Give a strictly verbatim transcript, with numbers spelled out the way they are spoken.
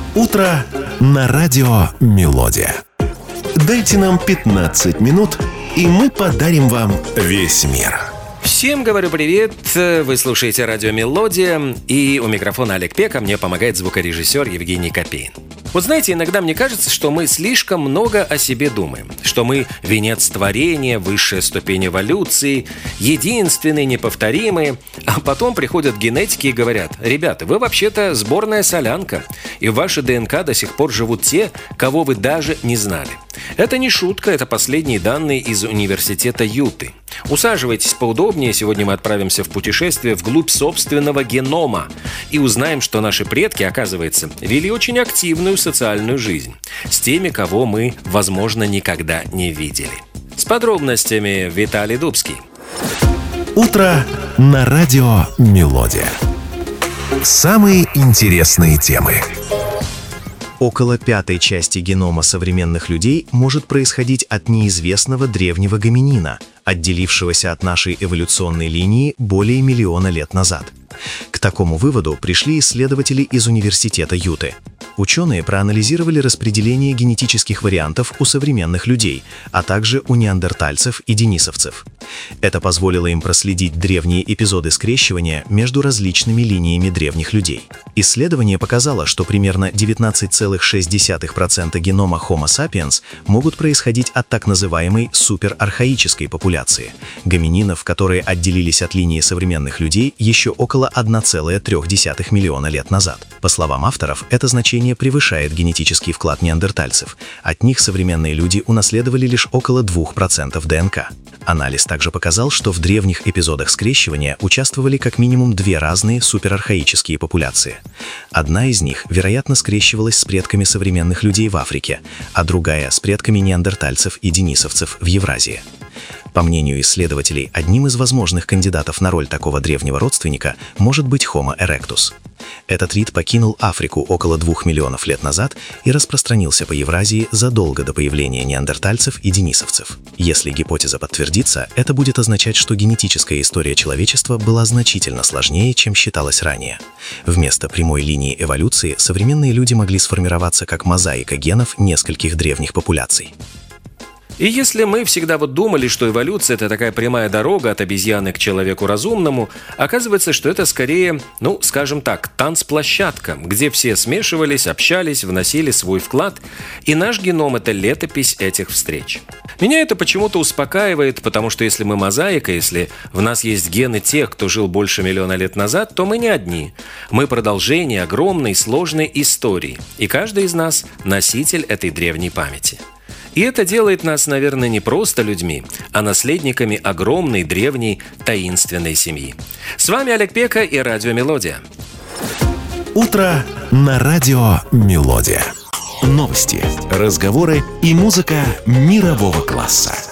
Утро на радио «Мелодия». Дайте нам пятнадцать минут, и мы подарим вам весь мир. Всем говорю привет, вы слушаете радио «Мелодия», и у микрофона Олег Пек, а мне помогает звукорежиссер Евгений Копейн. Вот знаете, иногда мне кажется, что мы слишком много о себе думаем, что мы венец творения, высшая ступень эволюции, единственные, неповторимые, а потом приходят генетики и говорят: ребята, вы вообще-то сборная солянка, и в вашей ДНК до сих пор живут те, кого вы даже не знали. Это не шутка, это последние данные из университета Юты. Усаживайтесь поудобнее, сегодня мы отправимся в путешествие вглубь собственного генома и узнаем, что наши предки, оказывается, вели очень активную социальную жизнь с теми, кого мы, возможно, никогда не видели. С подробностями Виталий Дубский. Утро на радио «Мелодия». Самые интересные темы. Около пятой части генома современных людей может происходить от неизвестного древнего гоминина, отделившегося от нашей эволюционной линии более миллиона лет назад. К такому выводу пришли исследователи из университета Юты. Ученые проанализировали распределение генетических вариантов у современных людей, а также у неандертальцев и денисовцев. Это позволило им проследить древние эпизоды скрещивания между различными линиями древних людей. Исследование показало, что примерно девятнадцать целых шесть десятых процента генома Homo sapiens могут происходить от так называемой суперархаической популяции – гомининов, которые отделились от линии современных людей еще около одна целая три десятых миллиона лет назад. По словам авторов, это значение превышает генетический вклад неандертальцев. От них современные люди унаследовали лишь около двух процентов ДНК. Анализ также показал, что в древних эпизодах скрещивания участвовали как минимум две разные суперархаические популяции. Одна из них, вероятно, скрещивалась с предками современных людей в Африке, а другая – с предками неандертальцев и денисовцев в Евразии. По мнению исследователей, одним из возможных кандидатов на роль такого древнего родственника может быть Homo erectus. Этот вид покинул Африку около двух миллионов лет назад и распространился по Евразии задолго до появления неандертальцев и денисовцев. Если гипотеза подтвердится, это будет означать, что генетическая история человечества была значительно сложнее, чем считалось ранее. Вместо прямой линии эволюции современные люди могли сформироваться как мозаика генов нескольких древних популяций. И если мы всегда вот думали, что эволюция – это такая прямая дорога от обезьяны к человеку разумному, оказывается, что это скорее, ну, скажем так, танцплощадка, где все смешивались, общались, вносили свой вклад, и наш геном – это летопись этих встреч. Меня это почему-то успокаивает, потому что если мы мозаика, если в нас есть гены тех, кто жил больше миллиона лет назад, то мы не одни. Мы продолжение огромной, сложной истории, и каждый из нас – носитель этой древней памяти. И это делает нас, наверное, не просто людьми, а наследниками огромной, древней, таинственной семьи. С вами Олег Пека и радио «Мелодия». Утро на радио «Мелодия». Новости, разговоры и музыка мирового класса.